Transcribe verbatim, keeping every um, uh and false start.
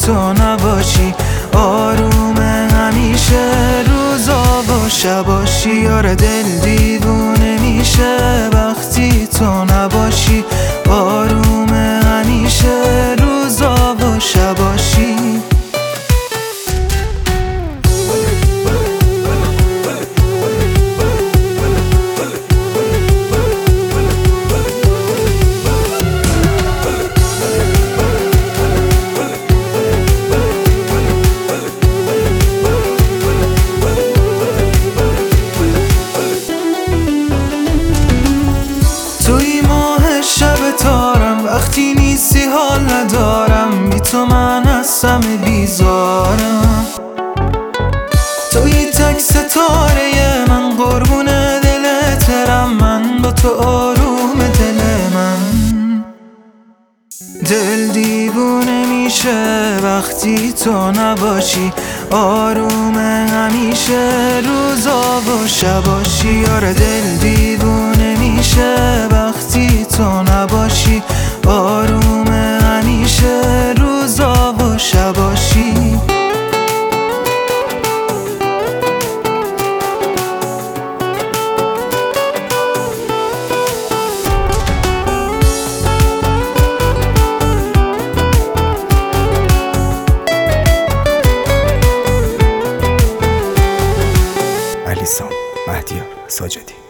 تو نباشی، آروم همیشه روزا و شباشی. یار دل دیوونه میشه وقتی تو نباشی، آروم همیشه روزا و شباشی. توی ماه شب تارم، وقتی نیستی حال ندارم، بی تو من از همه بیزارم. توی تک ستاره من، قربون دلترم من، با تو آروم دل من. دل دیوونه میشه وقتی تو نباشی، آروم همیشه روزا و شباشی. یار دل دیوونه میشه وقتی تو نباشی، آروم همیشه روزا و شباشی. علیسام مهدیار ساجدی.